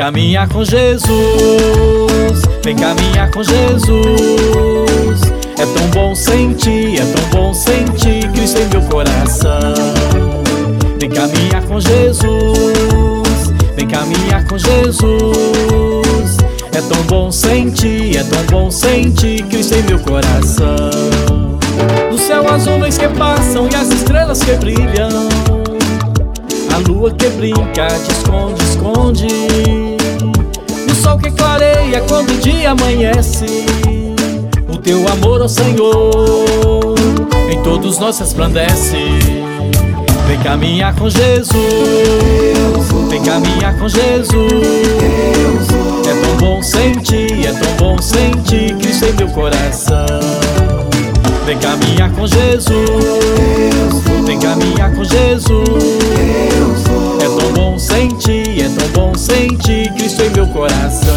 caminhar com Jesus, vem caminhar com Jesus. É tão bom sentir, é tão bom sentir Cristo em meu coração. Vem caminhar com Jesus, vem caminhar com Jesus. É tão bom sentir, é tão bom sentir Cristo em meu coração. No céu as nuvens que passam e as estrelas que brilham, a lua que brinca, te esconde, esconde. No sol que clareia quando o dia amanhece, o teu amor, ó Senhor, em todos nós resplandece. Vem caminhar com Jesus, vem caminhar com Jesus. É tão bom sentir, é tão bom sentir Cristo em meu coração. Vem caminhar com Jesus, vem caminhar com Jesus. É tão bom sentir, é tão bom sentir Cristo em meu coração.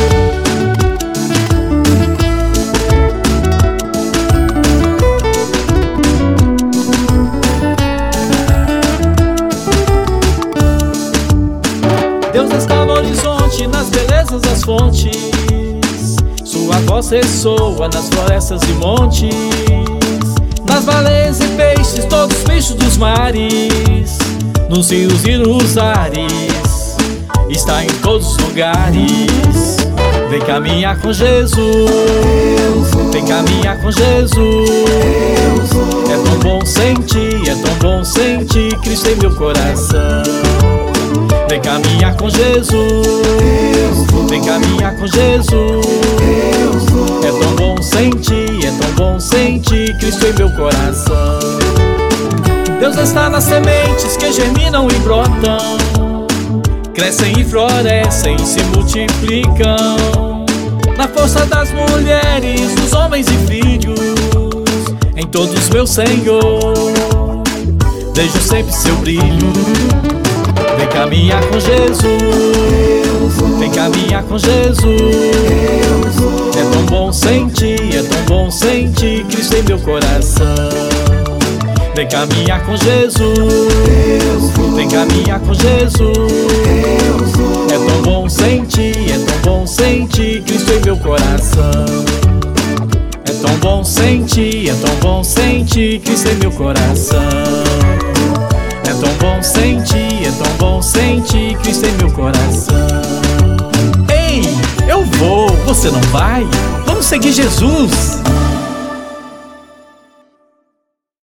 Deus está no horizonte, nas belezas das fontes. Sua voz ressoa nas florestas e montes, nas baleias e peixes, todos os bichos dos mares, nos rios e nos ares, está em todos os lugares. Vem caminhar com Jesus, vem caminhar com Jesus. É tão bom sentir, é tão bom sentir Cristo em meu coração. Vem caminhar com Jesus, vem caminhar com Jesus. É tão bom sentir, é tão bom sentir Cristo em meu coração. Deus está nas sementes que germinam e brotam, crescem e florescem e se multiplicam, na força das mulheres, dos homens e filhos, em todos meu Senhor, vejo sempre seu brilho. Vem caminhar com Jesus, vem caminhar com Jesus. É tão bom sentir, é tão bom sentir Cristo em meu coração. Vem caminhar com Jesus, vem caminhar com Jesus. É tão bom sentir, é tão bom sentir Cristo em meu coração. É tão bom sentir, é tão bom sentir Cristo em meu coração. É tão bom sentir, é tão bom sentir Cristo em meu coração. Ei, eu vou, você não vai? Vamos seguir Jesus.